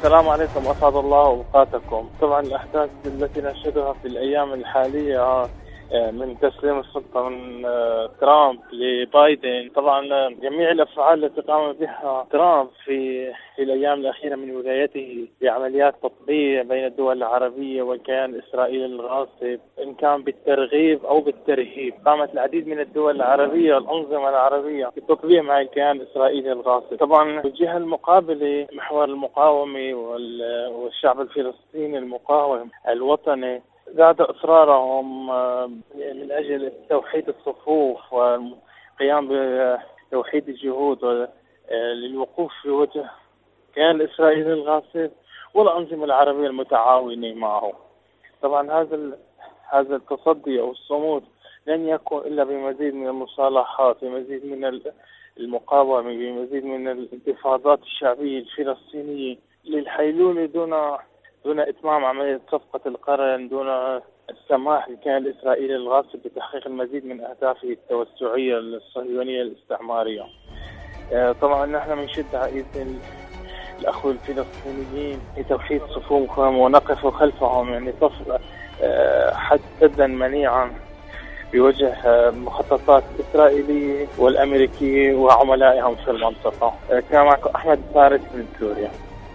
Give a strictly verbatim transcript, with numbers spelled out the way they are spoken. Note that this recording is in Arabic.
السلام عليكم، أسعد الله أوقاتكم. طبعا الأحداث التي نشهدها في الأيام الحالية من تسليم السلطة من ترامب لبايدن، طبعا جميع الأفعال التي قام بها ترامب في في الأيام الأخيرة من ولايته بعمليات تطبيع بين الدول العربية والكيان الإسرائيلي الغاصب، إن كان بالترغيب أو بالترهيب. قامت العديد من الدول العربية الأنظمة العربية بالتطبيع مع الكيان الإسرائيلي الغاصب. طبعا الجهة المقابلة محور المقاومة والشعب الفلسطيني المقاوم الوطني زاد إصرارهم من أجل توحيد الصفوف والقيام بتوحيد الجهود للوقوف في وجه كيان الإسرائيلي الغاصب والأنظمة العربية المتعاونة معه. طبعا هذا هذا التصدي أو الصمود لن يكون إلا بمزيد من المصالحات، بمزيد من المقاومة، بمزيد من الانتفاضات الشعبية الفلسطينية للحيلولة دون دون إتمام عملية صفقة القرن، دون السماح للكيان الإسرائيلي الغاصب بتحقيق المزيد من أهدافه التوسعية الصهيونية الاستعمارية. طبعا نحن بنشد على ايد الأخوة الفلسطينيين لتوحيد صفوفهم ونقف خلفهم، يعني صف حدا منيعا بوجه مخططات الإسرائيلية والأمريكية وعملائهم في المنطقة. كان معكم أحمد فارس من سوريا.